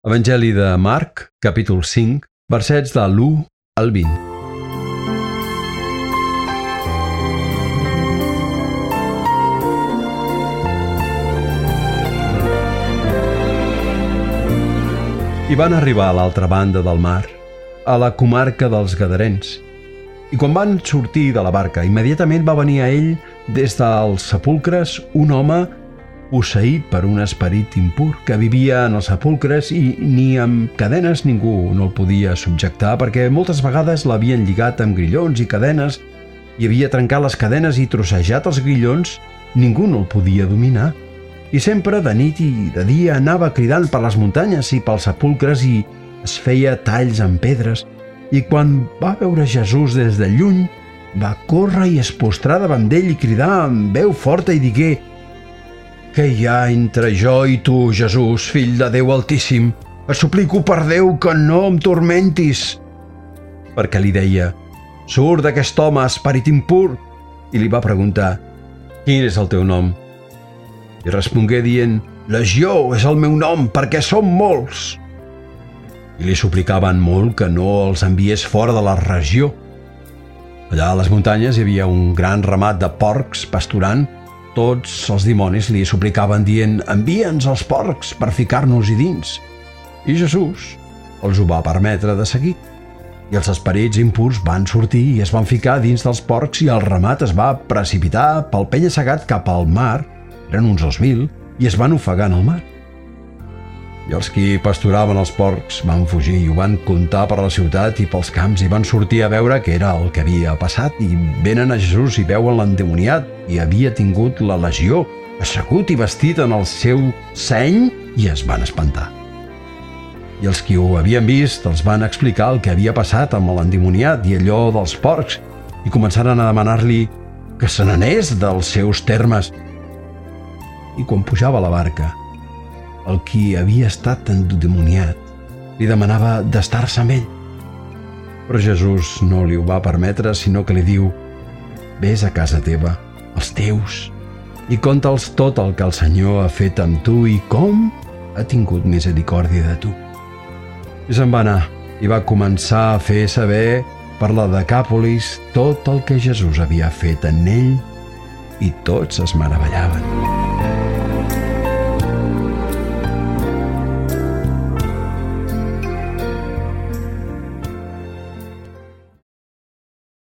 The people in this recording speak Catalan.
Evangeli de Marc, capítol 5, versets de l'1 al 20. I van arribar a l'altra banda del mar, a la comarca dels Gadarens. I quan van sortir de la barca, immediatament va venir a ell des dels sepulcres un home posseït per un esperit impur que vivia en els sepulcres i ni amb cadenes ningú no el podia subjectar perquè moltes vegades l'havien lligat amb grillons i cadenes i havia trencat les cadenes i trossejat els grillons, ningú no el podia dominar. I sempre de nit i de dia anava cridant per les muntanyes i pels sepulcres i es feia talls amb pedres. I quan va veure Jesús des de lluny, va córrer i es postrà davant d'ell i cridar amb veu forta i digué: «Què hi ha entre jo i tu, Jesús, fill de Déu Altíssim? Et suplico per Déu que no em turmentis!» Perquè li deia: «Surt d'aquest home, esperit impur!» I li va preguntar: «Quin és el teu nom?» I respongué dient: «Legió és el meu nom, perquè som molts!» I li suplicaven molt que no els enviés fora de la regió. Allà a les muntanyes hi havia un gran ramat de porcs pasturant. Tots els dimonis li suplicaven dient: «Envia'ns els porcs per ficar-nos-hi dins». I Jesús els ho va permetre de seguit. I els esperits impurs van sortir i es van ficar dins dels porcs i el ramat es va precipitar pel penya-segat cap al mar, eren uns 2.000, i es van ofegar en el mar. I els qui pasturaven els porcs van fugir i ho van contar per la ciutat i pels camps i van sortir a veure què era el que havia passat i venen a Jesús i veuen l'endemoniat i havia tingut la legió, assegut i vestit en el seu seny, i es van espantar. I els qui ho havien vist els van explicar el que havia passat amb l'endemoniat i allò dels porcs i començaren a demanar-li que se n'anés dels seus termes. I quan pujava a la barca, el qui havia estat endemoniat li demanava d'estar-se amb ell. Però Jesús no li ho va permetre, sinó que li diu: «Ves a casa teva, als teus, i conta'ls tot el que el Senyor ha fet amb tu i com ha tingut misericòrdia de tu». I se'n va anar i va començar a fer saber per la Decàpolis tot el que Jesús havia fet en ell i tots es meravellaven.